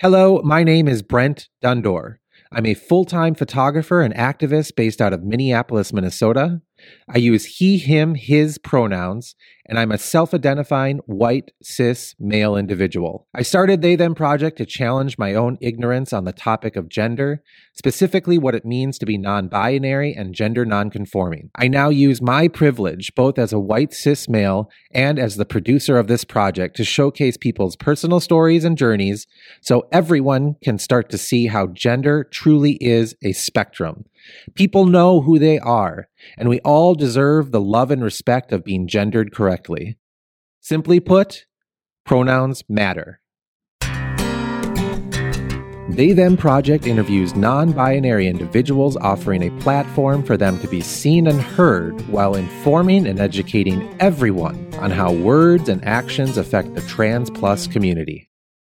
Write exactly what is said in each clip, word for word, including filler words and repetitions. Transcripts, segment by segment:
Hello, my name is Brent Dundor. I'm a full-time photographer and activist based out of Minneapolis, Minnesota. I use he, him, his pronouns, and I'm a self-identifying white, cis, male individual. I started They Them Project to challenge my own ignorance on the topic of gender, specifically what it means to be non-binary and gender non-conforming. I now use my privilege, both as a white, cis male and as the producer of this project, to showcase people's personal stories and journeys so everyone can start to see how gender truly is a spectrum. People know who they are, and we all deserve the love and respect of being gendered correctly. Simply put, pronouns matter. They Them Project interviews non-binary individuals, offering a platform for them to be seen and heard while informing and educating everyone on how words and actions affect the trans plus community.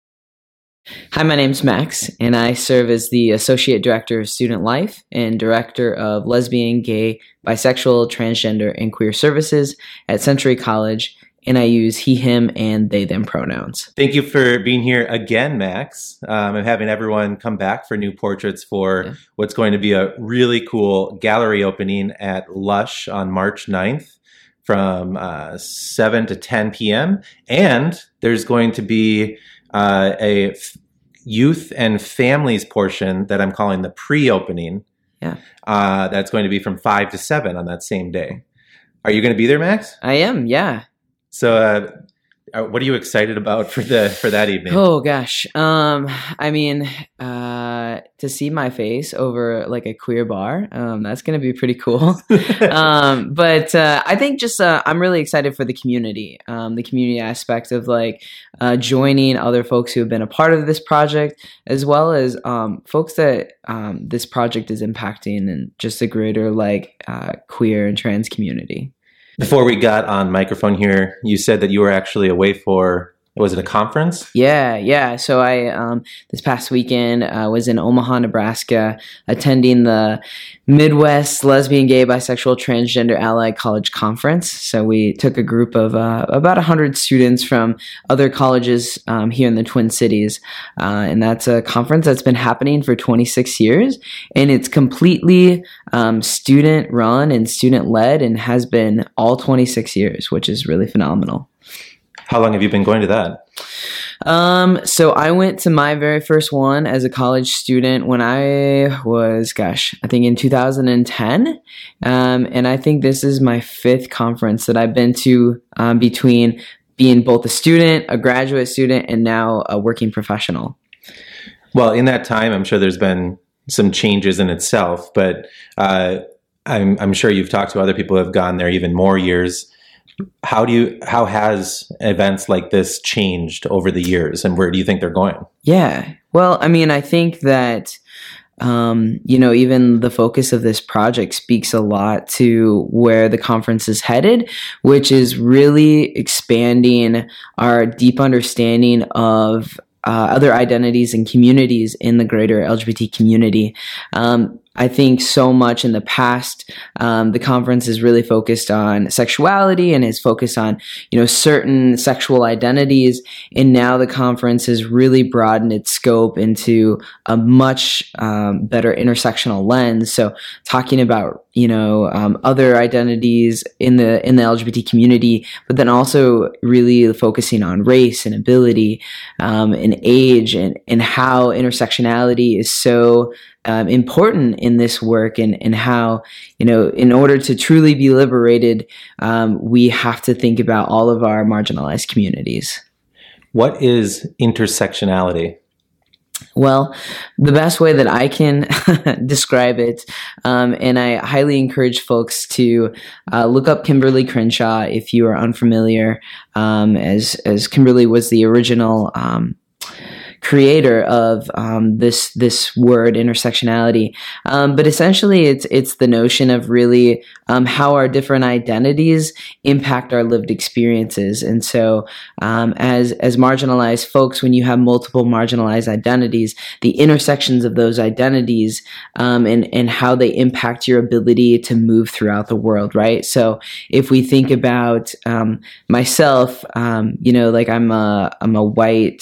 Hi, my name's Max, and I serve as the Associate Director of Student Life and Director of Lesbian, Gay, Bisexual, Transgender, and Queer Services at Century College, and I use he, him, and they, them pronouns. Thank you for being here again, Max. Um, I'm having everyone come back for new portraits for yeah. what's going to be a really cool gallery opening at Lush on March ninth from uh, seven to ten p.m. And there's going to be Uh, a f- youth and families portion that I'm calling the pre-opening. Yeah. Uh, that's going to be from five to seven on that same day. Are you going to be there, Max? I am, yeah. So uh, what are you excited about for the for that evening? Oh, gosh. Um, I mean, uh, to see my face over like a queer bar, um, that's going to be pretty cool. um, but uh, I think just uh, I'm really excited for the community, um, the community aspect of like uh, joining other folks who have been a part of this project, as well as um, folks that um, this project is impacting and just the greater like uh, queer and trans community. Before we got on microphone here, you said that you were actually away for, was it a conference? Yeah, yeah. So I, um, this past weekend, uh, was in Omaha, Nebraska, attending the Midwest Lesbian, Gay, Bisexual, Transgender Allied College Conference. So we took a group of uh, about one hundred students from other colleges um, here in the Twin Cities. Uh, and that's a conference that's been happening for twenty-six years. And it's completely um, student-run and student-led and has been all twenty-six years, which is really phenomenal. How long have you been going to that? Um, so I went to my very first one as a college student when I was, gosh, I think in two thousand ten. Um, and I think this is my fifth conference that I've been to um, between being both a student, a graduate student, and now a working professional. Well, in that time, I'm sure there's been some changes in itself, but uh, I'm, I'm sure you've talked to other people who have gone there even more years. How do you, how has events like this changed over the years, and where do you think they're going? Yeah. Well, I mean, I think that, um, you know, even the focus of this project speaks a lot to where the conference is headed, which is really expanding our deep understanding of uh, other identities and communities in the greater L G B T community. Um, I think so much in the past, um, the conference is really focused on sexuality and is focused on, you know, certain sexual identities. And now the conference has really broadened its scope into a much um, better intersectional lens. So talking about, you know, um, other identities in the in the L G B T community, but then also really focusing on race and ability um, and age and, and how intersectionality is so Um, important in this work, and, and how, you know, in order to truly be liberated, um, we have to think about all of our marginalized communities. What is intersectionality? Well, the best way that I can describe it, um, and I highly encourage folks to uh, look up Kimberly Crenshaw if you are unfamiliar, um, as, as Kimberly was the original um creator of um, this this word intersectionality, um, but essentially it's it's the notion of really um, how our different identities impact our lived experiences. And so, um, as as marginalized folks, when you have multiple marginalized identities, the intersections of those identities um, and and how they impact your ability to move throughout the world, right? So, if we think about um, myself, um, you know, like I'm a I'm a white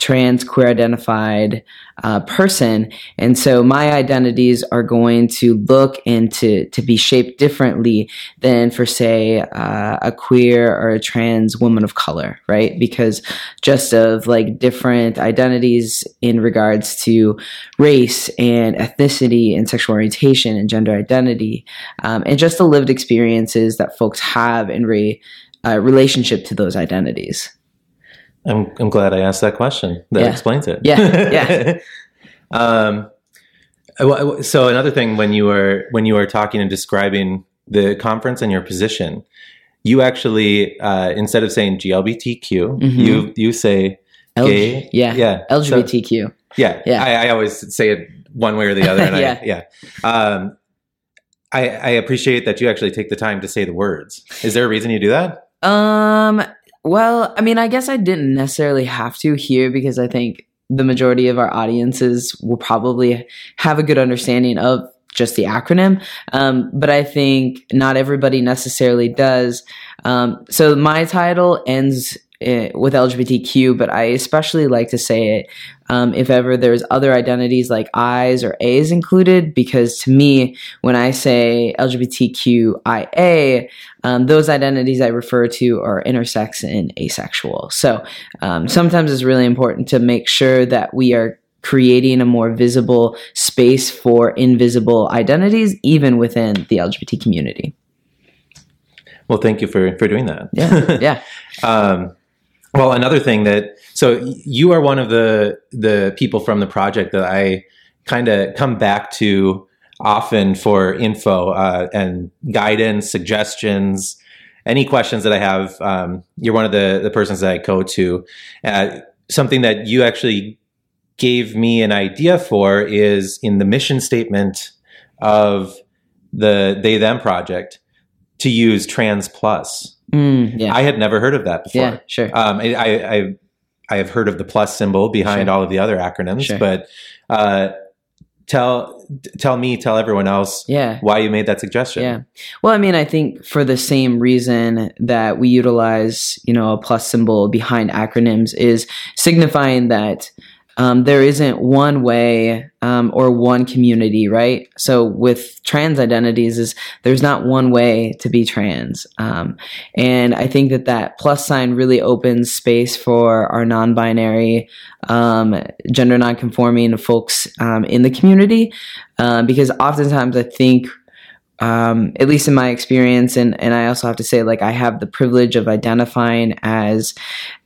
trans, queer identified uh, person. And so my identities are going to look and to, to be shaped differently than for, say, uh, a queer or a trans woman of color, right? Because just of like different identities in regards to race and ethnicity and sexual orientation and gender identity, um, and just the lived experiences that folks have in re, uh, relationship to those identities. I'm I'm glad I asked that question. That yeah. explains it. Yeah, yeah. um, so another thing, when you were when you were talking and describing the conference and your position, you actually uh, instead of saying G L B T Q, mm-hmm. you you say L- gay. Yeah, yeah, L G B T Q. So, yeah, yeah. I, I always say it one way or the other, and yeah, I, yeah. Um, I, I appreciate that you actually take the time to say the words. Is there a reason you do that? Um. Well, I mean, I guess I didn't necessarily have to here because I think the majority of our audiences will probably have a good understanding of just the acronym. Um, but I think not everybody necessarily does. Um, so my title ends uh, with L G B T Q, but I especially like to say it um, if ever there's other identities like I's or A's included, because to me, when I say L G B T Q I A, um, those identities I refer to are intersex and asexual. So um, sometimes it's really important to make sure that we are creating a more visible space for invisible identities, even within the L G B T community. Well, thank you for, for doing that. Yeah, yeah. um, well, another thing that, so you are one of the the people from the project that I kind of come back to often for info uh, and guidance, suggestions, any questions that I have. Um, you're one of the, the persons that I go to. Uh, something that you actually gave me an idea for is in the mission statement of the They Them project to use Trans Plus. Mm, yeah. I had never heard of that before. Yeah, sure. Um, I, I, I have heard of the plus symbol behind sure. all of the other acronyms, sure. but uh, tell tell me, tell everyone else yeah. why you made that suggestion. Yeah. Well, I mean, I think for the same reason that we utilize, you know, a plus symbol behind acronyms is signifying that Um, there isn't one way um, or one community, right? So with trans identities, is there's not one way to be trans, um, and I think that that plus sign really opens space for our non-binary, um, gender non-conforming folks um, in the community, uh, because oftentimes I think. Um, at least in my experience, and, and I also have to say, like, I have the privilege of identifying as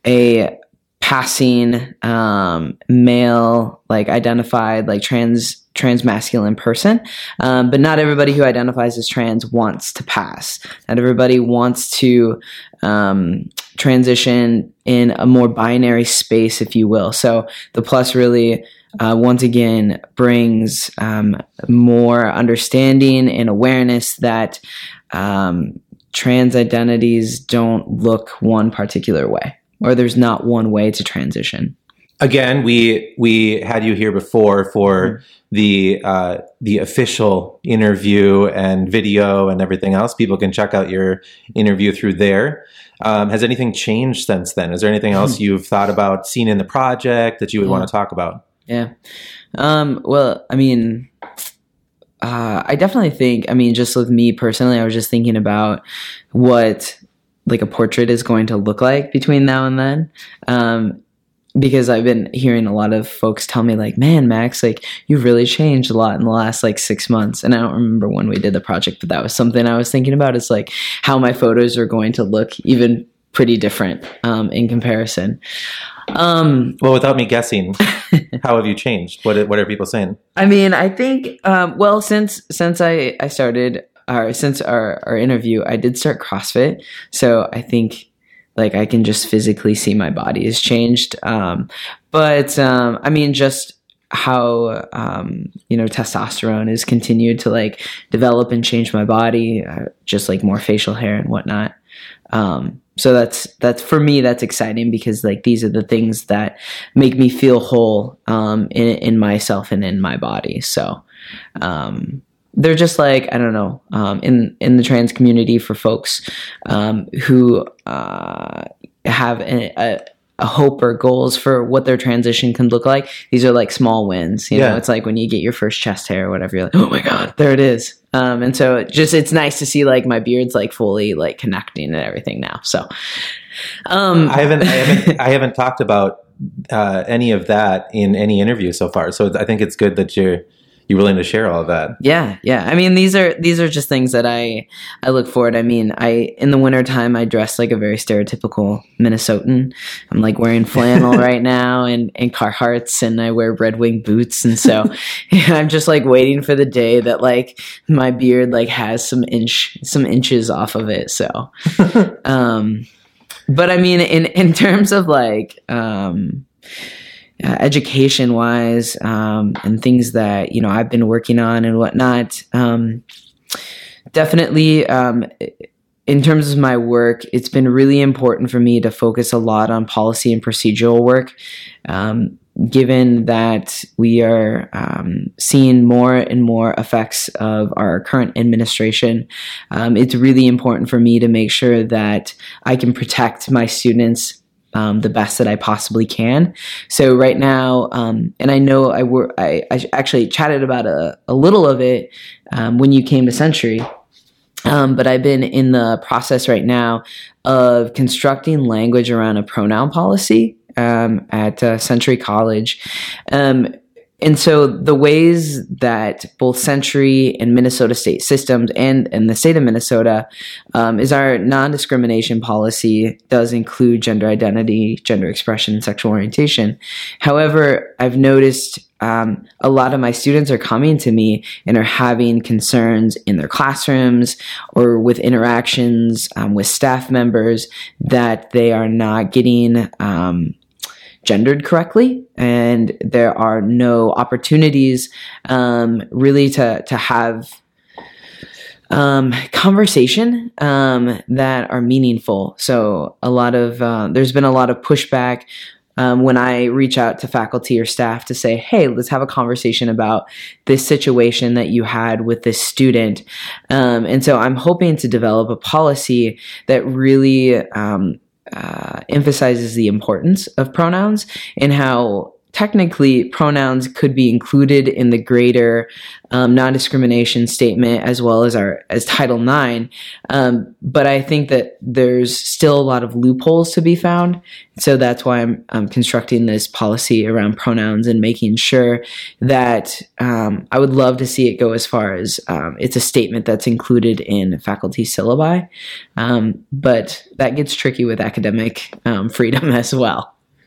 a passing um, male, like identified, like trans trans masculine person, um, but not everybody who identifies as trans wants to pass. Not everybody wants to um, transition in a more binary space, if you will. So the plus really, uh, once again, brings um, more understanding and awareness that um, trans identities don't look one particular way. Or there's not one way to transition. Again, we we had you here before for mm-hmm. the uh, the official interview and video and everything else. People can check out your interview through there. Um, has anything changed since then? Is there anything else you've thought about, seen in the project that you would yeah. want to talk about? Yeah. Um, well, I mean, uh, I definitely think, I mean, just with me personally, I was just thinking about what like a portrait is going to look like between now and then. Um, because I've been hearing a lot of folks tell me like, man, Max, like you've really changed a lot in the last like six months. And I don't remember when we did the project, but that was something I was thinking about. It's like how my photos are going to look even pretty different um, in comparison. Um, well, without me guessing, how have you changed? What, what are people saying? I mean, I think, um, well, since, since I, I started, Our, since our, our interview, I did start CrossFit. So I think like I can just physically see my body has changed. Um, but um, I mean, just how, um, you know, testosterone has continued to like develop and change my body, uh, just like more facial hair and whatnot. Um, so that's, that's for me, that's exciting because like these are the things that make me feel whole um, in, in myself and in my body. So, um, they're just like, I don't know, um, in, in the trans community for folks um, who uh, have a, a, a hope or goals for what their transition can look like. These are like small wins. You Yeah. know, it's like when you get your first chest hair or whatever, you're like, oh my God, there it is. Um, and so it just, it's nice to see like my beard's like fully like connecting and everything now. So, um, I haven't, I haven't, I haven't talked about uh, any of that in any interview so far. So I think it's good that you're, you're willing to share all of that. Yeah, yeah. I mean, these are these are just things that I I look forward. I mean, I in the wintertime, I dress like a very stereotypical Minnesotan. I'm like wearing flannel right now and, and Carhartts, and I wear Red Wing boots. And so yeah, I'm just like waiting for the day that like my beard like has some inch some inches off of it. So, um, but I mean, in in terms of like um. Uh, education wise, um, and things that, you know, I've been working on and whatnot. Um, definitely, um, in terms of my work, it's been really important for me to focus a lot on policy and procedural work. Um, given that we are um, seeing more and more effects of our current administration, um, it's really important for me to make sure that I can protect my students Um, the best that I possibly can. So right now, um, and I know I, wor- I, I actually chatted about a, a little of it um, when you came to Century, um, but I've been in the process right now of constructing language around a pronoun policy um, at uh, Century College. Um, And so the ways that both Century and Minnesota state systems and, and the state of Minnesota um, is our non-discrimination policy does include gender identity, gender expression, and sexual orientation. However, I've noticed um, a lot of my students are coming to me and are having concerns in their classrooms or with interactions um, with staff members that they are not getting um, gendered correctly, and there are no opportunities um, really to to have um, conversation um, that are meaningful. So a lot of uh, there's been a lot of pushback um, when I reach out to faculty or staff to say, hey, let's have a conversation about this situation that you had with this student. Um, and so I'm hoping to develop a policy that really um, Uh, emphasizes the importance of pronouns and how technically pronouns could be included in the greater um, non-discrimination statement as well as our as Title nine. Um, but I think that there's still a lot of loopholes to be found. So that's why I'm, I'm constructing this policy around pronouns and making sure that um, I would love to see it go as far as um, it's a statement that's included in faculty syllabi. Um, but that gets tricky with academic um, freedom as well.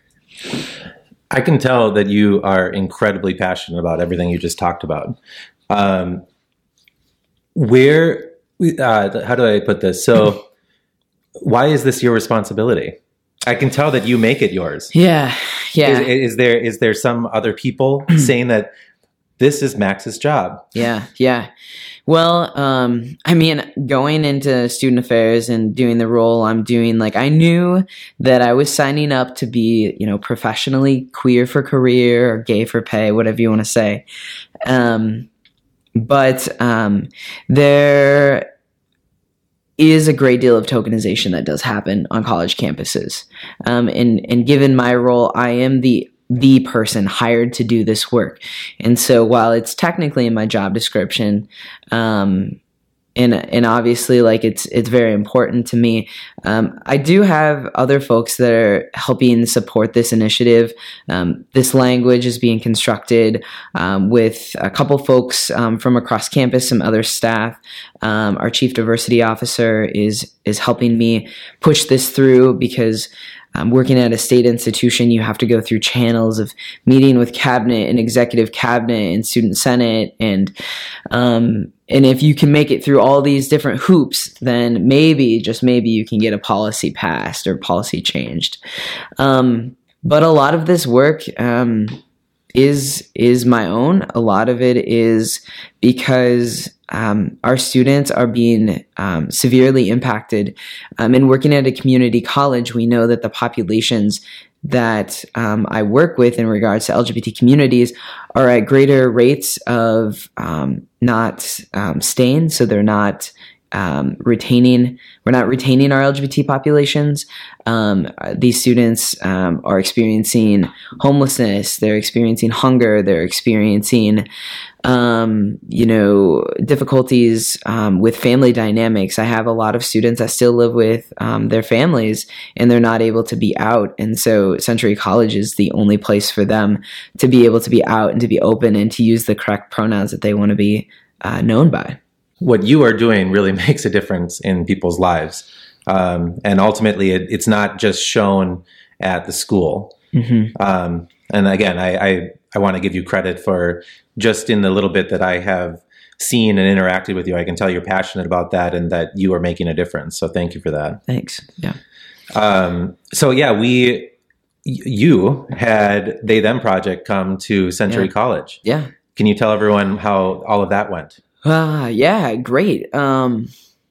I can tell that you are incredibly passionate about everything you just talked about. Um, where, uh, how do I put this? So why is this your responsibility? I can tell that you make it yours. Yeah. Yeah. Is, is there, is there some other people saying that this is Max's job? Yeah. Yeah. Well, um, I mean, going into student affairs and doing the role I'm doing, like I knew that I was signing up to be, you know, professionally queer for career or gay for pay, whatever you want to say. Um, but um, there is a great deal of tokenization that does happen on college campuses. Um, and, and given my role, I am the the person hired to do this work. And so while it's technically in my job description, um, and, and obviously like it's, it's very important to me, um, I do have other folks that are helping support this initiative. Um, this language is being constructed, um, with a couple folks, um, from across campus, some other staff. Um, our chief diversity officer is, is helping me push this through because Um, working at a state institution, you have to go through channels of meeting with cabinet and executive cabinet and student senate. And, um, and if you can make it through all these different hoops, then maybe, just maybe you can get a policy passed or policy changed. Um, but a lot of this work, um, is, is my own. A lot of it is because Um, our students are being um, severely impacted. Um, and working at a community college, we know that the populations that um, I work with in regards to L G B T communities are at greater rates of um, not um, staying, so they're not um, retaining, we're not retaining our L G B T populations. Um, these students um, are experiencing homelessness, they're experiencing hunger, they're experiencing, um, you know, difficulties um, with family dynamics. I have a lot of students that still live with um, their families and they're not able to be out. And so Century College is the only place for them to be able to be out and to be open and to use the correct pronouns that they want to be uh, known by. What you are doing really makes a difference in people's lives. Um, and ultimately, it, it's not just shown at the school. Mm-hmm. Um, and again, I, I, I want to give you credit for just in the little bit that I have seen and interacted with you. I can tell you're passionate about that and that you are making a difference. So thank you for that. Thanks. Yeah. Um, so yeah, we, you had They Them Project come to Century Yeah. College. Yeah. Can you tell everyone how all of that went? Uh, yeah, great. Um,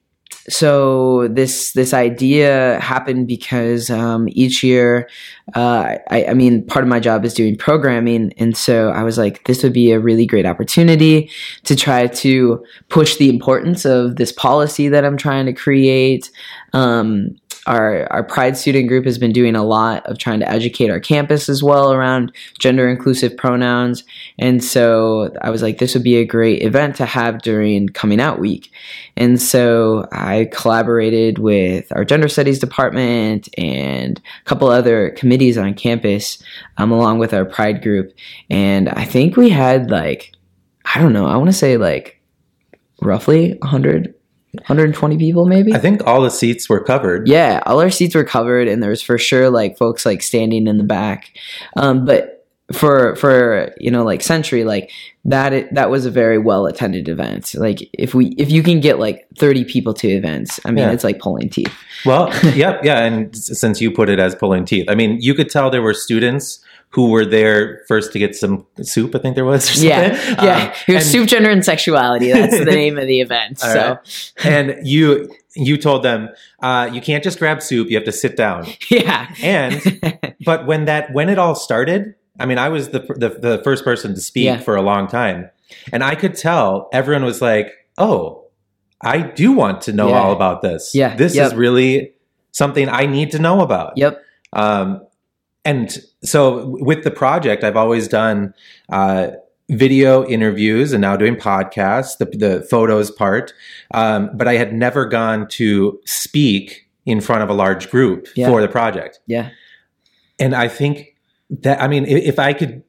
so this this idea happened because um, each year, uh, I, I mean, part of my job is doing programming, and so I was like, this would be a really great opportunity to try to push the importance of this policy that I'm trying to create. Um, Our our Pride student group has been doing a lot of trying to educate our campus as well around gender inclusive pronouns. And so I was like, this would be a great event to have during coming out week. And so I collaborated with our gender studies department and a couple other committees on campus, um, along with our Pride group. And I think we had like, I don't know, I want to say like roughly one hundred one hundred twenty people maybe. I think all the seats were covered. Yeah, all our seats were covered, and there was for sure like folks like standing in the back. Um, but for for you know like Century, like that that was a very well attended event. Like if we if you can get like thirty people to events, I mean Yeah. it's like pulling teeth. Well, yep, yeah, and since you put it as pulling teeth, I mean you could tell there were students who were there first to get some soup, I think there was. Or something. Yeah, yeah. Um, It was and- Soup, Gender, and Sexuality. That's the name of the event. All So, right. And you you told them uh, you can't just grab soup; you have to sit down. yeah. And but when that when it all started, I mean, I was the the, the first person to speak Yeah. for a long time, and I could tell everyone was like, "Oh, I do want to know Yeah. all about this. Yeah. This Yep. is really something I need to know about." Yep. Um, and so with the project, I've always done uh, video interviews and now doing podcasts, the, the photos part. Um, but I had never gone to speak in front of a large group Yeah. for the project. Yeah. And I think that, I mean, if, if I could,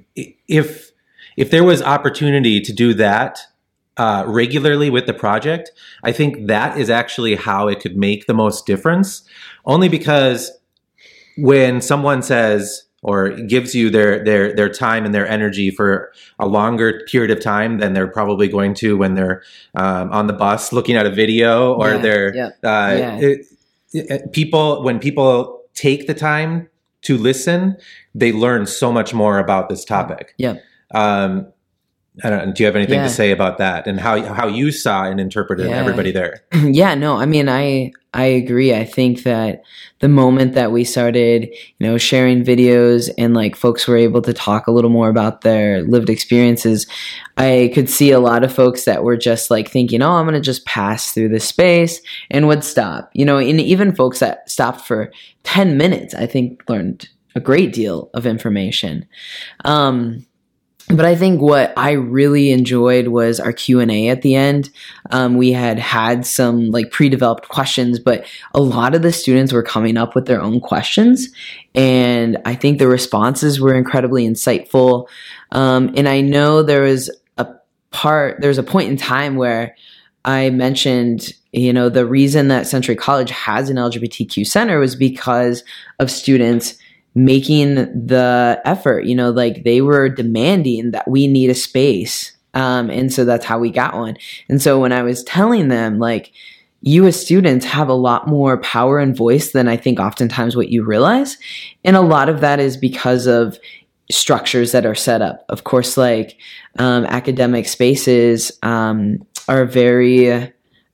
if, if there was opportunity to do that uh, regularly with the project, I think that is actually how it could make the most difference. Only because when someone says or gives you their their their time and their energy for a longer period of time than they're probably going to when they're um, on the bus looking at a video or Yeah, they're yeah, uh, yeah. it- it- people when people take the time to listen, they learn so much more about this topic. Yeah. Um, I don't know, do you have anything Yeah. to say about that and how how you saw and interpreted Yeah. everybody there? Yeah, no, I mean, I I agree. I think that the moment that we started, you know, sharing videos and like folks were able to talk a little more about their lived experiences, I could see a lot of folks that were just like thinking, oh, I'm going to just pass through this space and would stop, you know, and even folks that stopped for ten minutes, I think learned a great deal of information. Um, But I think what I really enjoyed was our Q and A at the end. Um, we had had some like pre-developed questions, but a lot of the students were coming up with their own questions. And I think the responses were incredibly insightful. Um, and I know there was a part, there was a point in time where I mentioned, you know, the reason that Century College has an L G B T Q center was because of students making the effort, you know, like they were demanding that we need a space. Um, and so that's how we got one. And so when I was telling them, like, you as students have a lot more power and voice than I think oftentimes what you realize. And a lot of that is because of structures that are set up. Of course, like um, academic spaces um, are very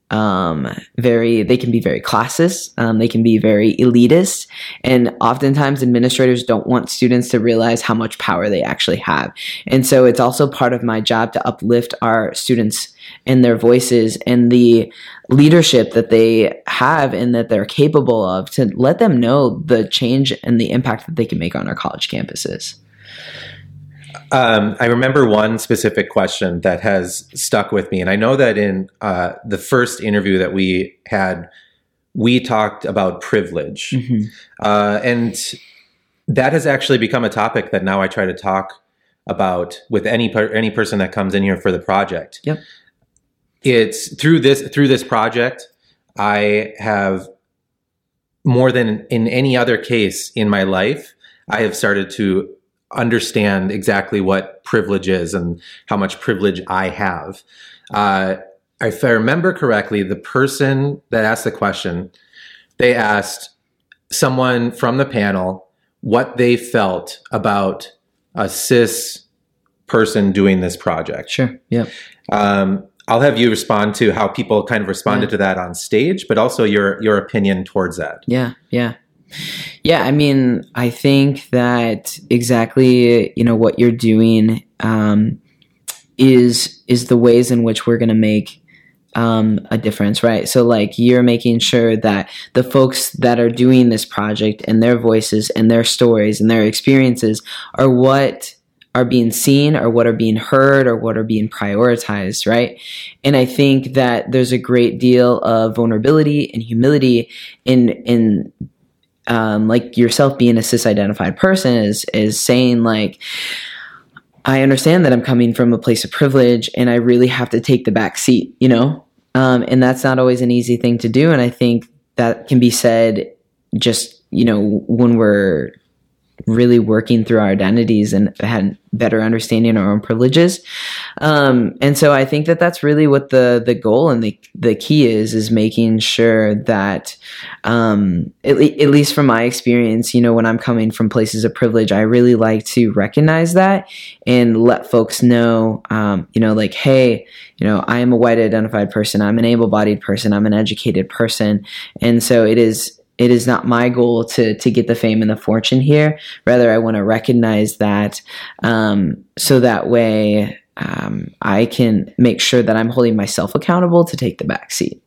um, very, they can be very classist. Um, they can be very elitist. And oftentimes administrators don't want students to realize how much power they actually have. And so it's also part of my job to uplift our students and their voices and the leadership that they have and that they're capable of, to let them know the change and the impact that they can make on our college campuses. Um, I remember one specific question that has stuck with me. And I know that in uh, the first interview that we had, we talked about privilege. Mm-hmm. Uh, and that has actually become a topic that now I try to talk about with any per- any person that comes in here for the project. Yep. It's through this through this project, I have, more than in any other case in my life, I have started to understand exactly what privilege is and how much privilege I have. Uh, if I remember correctly, the person that asked the question, they asked someone from the panel what they felt about a cis person doing this project. Sure. Yeah. Um, I'll have you respond to how people kind of responded yeah. to that on stage, but also your your opinion towards that. Yeah. Yeah. Yeah, I mean, I think that exactly, you know, what you're doing um, is is the ways in which we're going to make um, a difference, right? So, like, you're making sure that the folks that are doing this project and their voices and their stories and their experiences are what are being seen, or what are being heard, or what are being prioritized, right? And I think that there's a great deal of vulnerability and humility in in Um, like yourself being a cis-identified person is is saying, like, I understand that I'm coming from a place of privilege and I really have to take the back seat, you know? Um, and that's not always an easy thing to do. And I think that can be said just, you know, when we're really working through our identities and had better understanding our own privileges. Um, and so I think that that's really what the, the goal and the, the key is, is making sure that, um, at, le- at least from my experience, you know, when I'm coming from places of privilege, I really like to recognize that and let folks know, um, you know, like, hey, you know, I am a white identified person. I'm an able-bodied person. I'm an educated person. And so it is, It is not my goal to to get the fame and the fortune here. Rather, I want to recognize that um, so that way um, I can make sure that I'm holding myself accountable to take the back seat.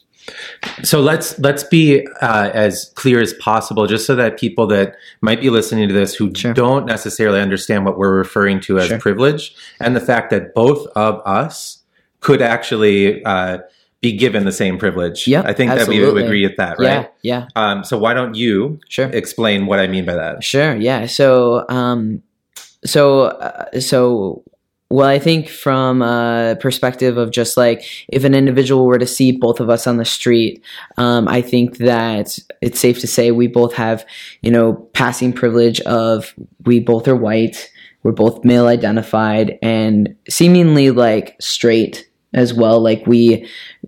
So let's let's be uh, as clear as possible, just so that people that might be listening to this who Sure. don't necessarily understand what we're referring to as Sure. privilege, and the fact that both of us could actually uh, be given the same privilege. Yep, I think absolutely. that we would agree with that, right? Yeah, yeah. Um, so why don't you Sure. explain what I mean by that? Sure, yeah. So, um, so, uh, so, well, I think from a perspective of just like, if an individual were to see both of us on the street, um, I think that it's safe to say we both have, you know, passing privilege of, we both are white, we're both male identified, and seemingly like straight as well. Like, we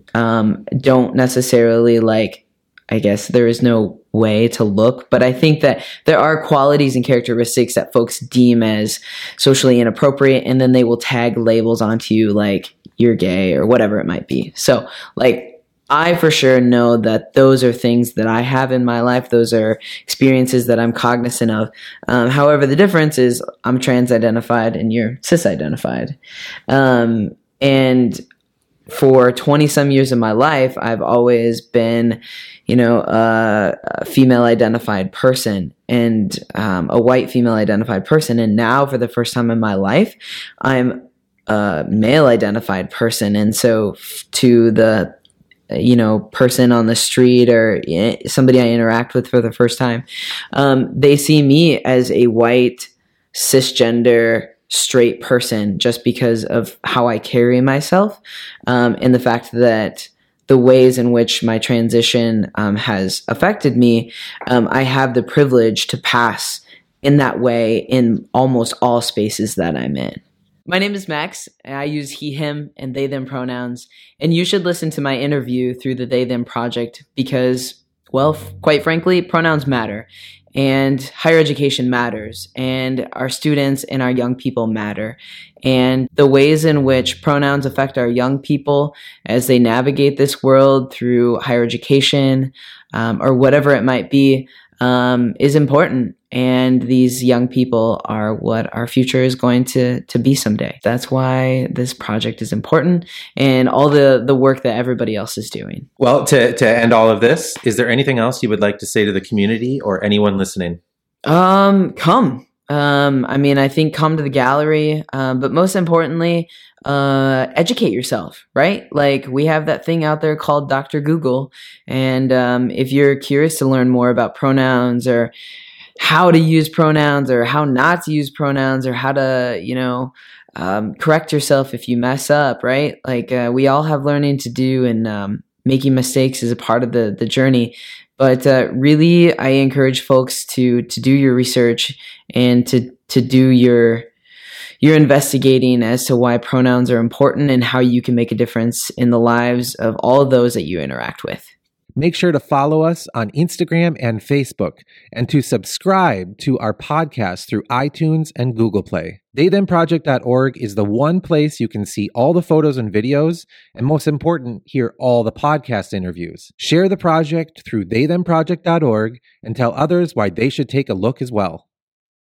um, don't necessarily, like, I guess there is no way to look, but I think that there are qualities and characteristics that folks deem as socially inappropriate, and then they will tag labels onto you like you're gay or whatever it might be. So, like, I for sure know that those are things that I have in my life. Those are experiences that I'm cognizant of. Um, however, the difference is I'm trans-identified and you're cis-identified. Um, and for twenty some years of my life, I've always been, you know, a, a female identified person and um, a white female identified person. And now for the first time in my life, I'm a male identified person. And so f- to the, you know, person on the street or somebody I interact with for the first time, um, they see me as a white cisgender straight person just because of how I carry myself, um, and the fact that the ways in which my transition um, has affected me, um, I have the privilege to pass in that way in almost all spaces that I'm in. My name is Max. I use he, him, and they, them pronouns, and you should listen to my interview through the They, Them Project because, well, f- quite frankly, pronouns matter. and higher education matters, and our students and our young people matter. And the ways in which pronouns affect our young people as they navigate this world through higher education um, or whatever it might be um, is important. And these young people are what our future is going to, to be someday. That's why this project is important, and all the, the work that everybody else is doing. Well, to, to end all of this, is there anything else you would like to say to the community or anyone listening? Um, come. Um, I mean, I think come to the gallery, um, but most importantly, uh, educate yourself, right? Like, we have that thing out there called Doctor Google. And um, if you're curious to learn more about pronouns, or how to use pronouns, or how not to use pronouns, or how to, you know, um, correct yourself if you mess up, right? Like, uh, we all have learning to do, and um, making mistakes is a part of the, the journey. But uh, really, I encourage folks to to do your research and to to do your your investigating as to why pronouns are important and how you can make a difference in the lives of all of those that you interact with. Make sure to follow us on Instagram and Facebook, and to subscribe to our podcast through iTunes and Google Play. they them project dot org is the one place you can see all the photos and videos, and most important, hear all the podcast interviews. Share the project through they them project dot org and tell others why they should take a look as well.